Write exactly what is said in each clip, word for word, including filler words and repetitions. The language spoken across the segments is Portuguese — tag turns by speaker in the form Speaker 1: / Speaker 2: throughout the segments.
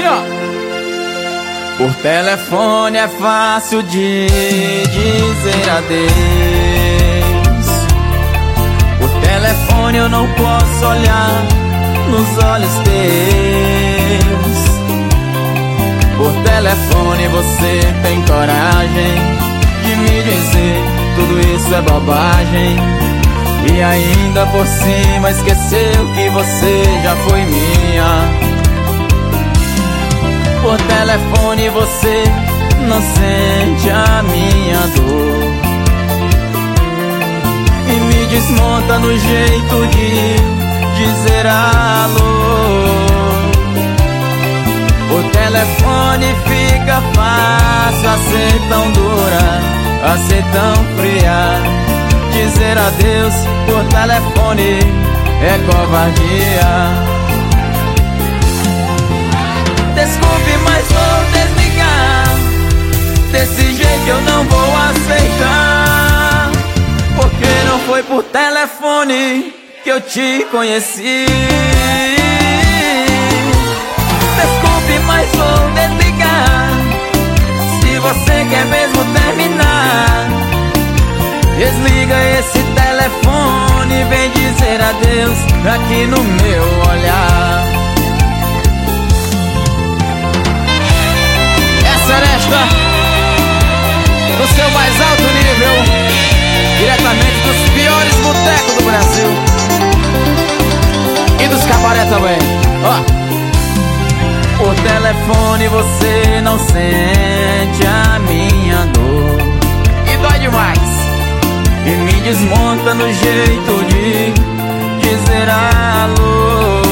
Speaker 1: assim, ó. Por telefone é fácil de dizer adeus. Por telefone eu não posso olhar nos olhos teus. Por telefone você tem coragem de me dizer tudo isso é bobagem. E ainda por cima esqueceu que você já foi minha. Por telefone você não sente a minha dor e me desmonta no jeito de dizer alô. Por telefone fica fácil a ser tão dura, a ser tão fria. Dizer adeus por telefone é covardia. Desculpe, mas vou desligar. Desse jeito eu não vou aceitar, porque não foi por telefone que eu te conheci. Desculpe, mas vou desligar. Se você quer mesmo terminar, desliga esse telefone e vem dizer adeus aqui no meu olhar. Seresta, no seu mais alto nível, diretamente dos piores botecos do Brasil e dos cabaré também. Ó. Por telefone você não sente a minha dor e dói demais, e me desmonta no jeito de dizer alô.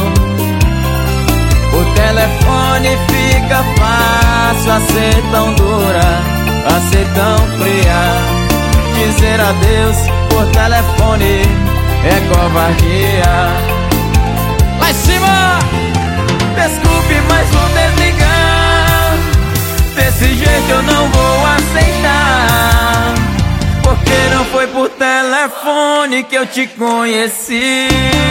Speaker 1: Por telefone fica fácil a ser tão dura, a ser tão fria. Dizer adeus por telefone é covardia. Lá em cima! Desculpe, mas vou desligar. Desse jeito eu não vou aceitar, porque não foi por telefone que eu te conheci.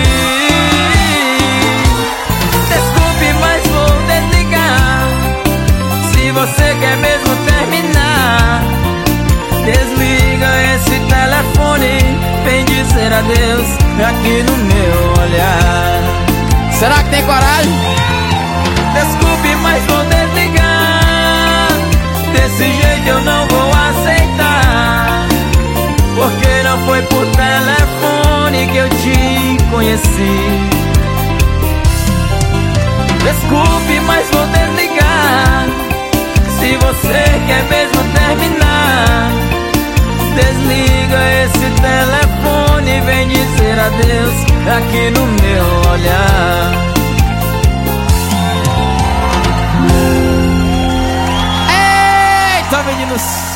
Speaker 1: Mas vou desligar. Se você quer mesmo terminar, desliga esse telefone, vem dizer adeus aqui no meu olhar. Será que tem coragem? Desculpe, mas vou desligar. Desse jeito eu não vou aceitar, porque não foi por telefone que eu te conheci. Desculpe, mas vou desligar. Se você quer mesmo terminar, desliga esse telefone e vem dizer adeus aqui no meu olhar. Eita, meninos!